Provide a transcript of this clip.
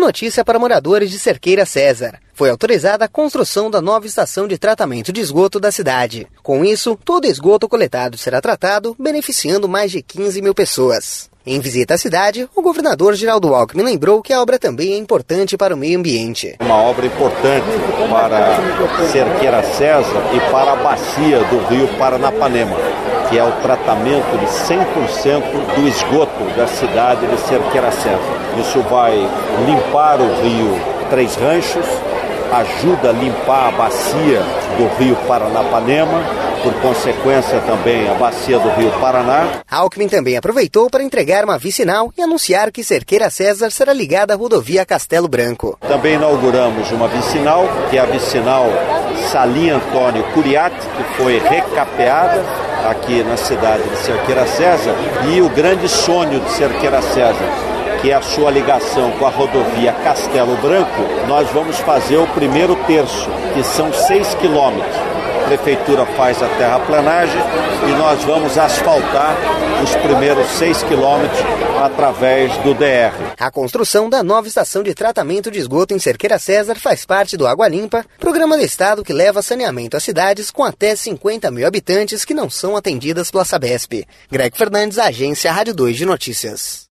notícia para moradores de Cerqueira César. Foi autorizada a construção da nova estação de tratamento de esgoto da cidade. Com isso, todo esgoto coletado será tratado, beneficiando mais de 15 mil pessoas. Em visita à cidade, o governador Geraldo Alckmin lembrou que a obra também é importante para o meio ambiente. Uma obra importante para Cerqueira César e para a bacia do rio Paranapanema, que é o tratamento de 100% do esgoto da cidade de Cerqueira César. Isso vai limpar o rio Três Ranchos, ajuda a limpar a bacia do rio Paranapanema, por consequência também a bacia do rio Paraná. Alckmin também aproveitou para entregar uma vicinal e anunciar que Cerqueira César será ligada à rodovia Castelo Branco. Também inauguramos uma vicinal, que é a vicinal Salim Antônio Curiati, que foi recapeada aqui na cidade de Cerqueira César, e o grande sonho de Cerqueira César, que é a sua ligação com a rodovia Castelo Branco, nós vamos fazer o primeiro terço, que são 6 quilômetros. A prefeitura faz a terraplanagem e nós vamos asfaltar os primeiros 6 quilômetros através do DR. A construção da nova estação de tratamento de esgoto em Cerqueira César faz parte do Água Limpa, programa do Estado que leva saneamento a cidades com até 50 mil habitantes que não são atendidas pela Sabesp. Greg Fernandes, Agência Rádio 2 de Notícias.